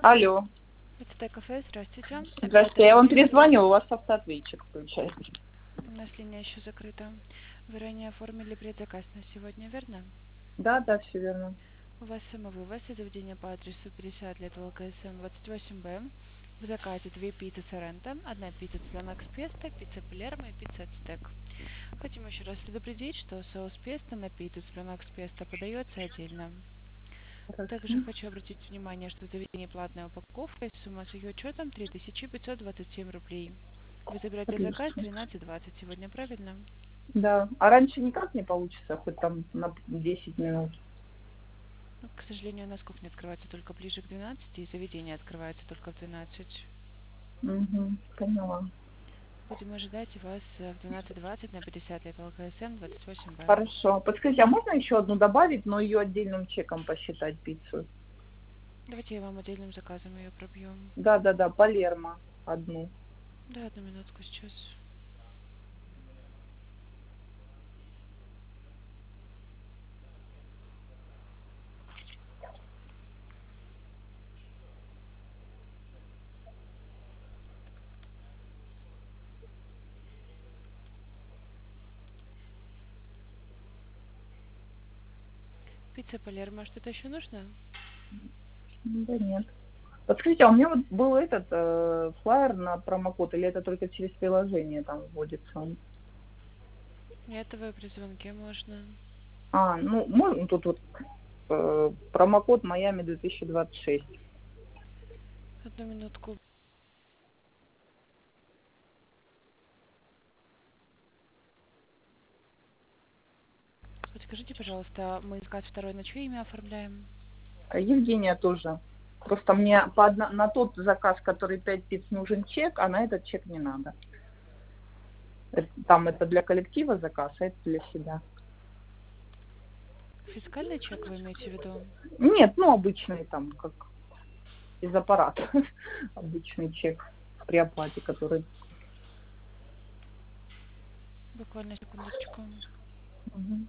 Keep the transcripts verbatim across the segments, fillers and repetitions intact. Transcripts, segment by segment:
Алло. Это кафе, здравствуйте. Здравствуйте, я вам перезвонила, у вас автоответчик включается. У нас линия еще закрыта. Вы ранее оформили предзаказ на сегодня, верно? Да, да, все верно. У вас самовывоз и заведение по адресу пятьдесят лет ЛКСМ двадцать восемь Б. В заказе две пиццы Соренто, одна пицца Цыганакс Песто, пицца Палермо и пицца Ацтек. Хотим еще раз предупредить, что соус песто на пиццу Цыганакс Песто подается отдельно. Хорошо. Также хочу обратить внимание, что в заведении платная упаковка и сумма с ее учетом три тысячи пятьсот двадцать семь рублей. Вы забираете Отлично. заказ тринадцать двадцать сегодня, правильно? Да. А раньше никак не получится, хоть там на десять минут? Ну, к сожалению, у нас кухня открывается только ближе к двенадцати, и заведение открывается только в двенадцать. Угу, поняла. Будем ожидать вас в двенадцать двадцать на пятьдесят лет ЛКСМ двадцать восемь Б. Хорошо. Подскажите, а можно еще одну добавить, но ее отдельным чеком посчитать пиццу? Давайте я вам отдельным заказом ее пробьем. Да, да, да, Палермо одну. Да, одну минутку сейчас. Пицца Палермо, что-то еще нужно? Да нет. Подскажите, а у меня вот был этот э, флаер на промокод, или это только через приложение там вводится? Нет, вы при звонке можно. А, ну, можно тут вот э, промокод Майами две тысячи двадцать шесть. Одну минутку. Подскажите, пожалуйста, мы заказ второй на чье имя оформляем? Евгения тоже. Просто мне по одна, на тот заказ, который пять пиц, нужен чек, а на этот чек не надо. Это, там это для коллектива заказ, а это для себя. Фискальный чек вы имеете в виду? Нет, ну обычный там, как из аппарата. Обычный чек при оплате, который... Буквально секундочку. Угу.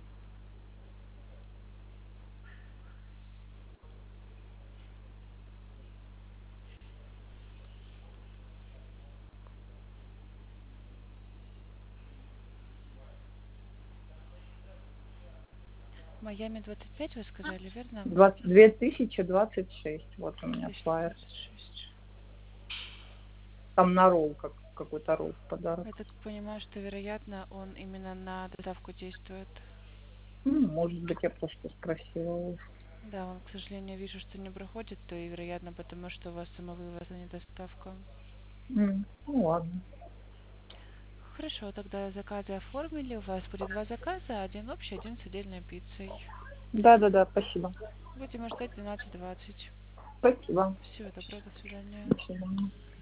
Майами двадцать пять, вы сказали, верно? две тысячи двадцать шесть. Вот у меня флаер. двести двадцать шесть. Там на ролл, как какой-то ролл в подарок. Я так понимаю, что, вероятно, он именно на доставку действует. Ну, может быть, я просто спросила. Да, он, к сожалению, вижу, что не проходит, то и, вероятно, потому что у вас самовывоз, а не доставка. Mm, ну ладно. Хорошо, тогда заказы оформили. У вас будет два заказа, один общий, один с отдельной пиццей. Да, да, да, спасибо. Будем ждать двенадцать двадцать. Спасибо. Всего доброго, до свидания. До свидания.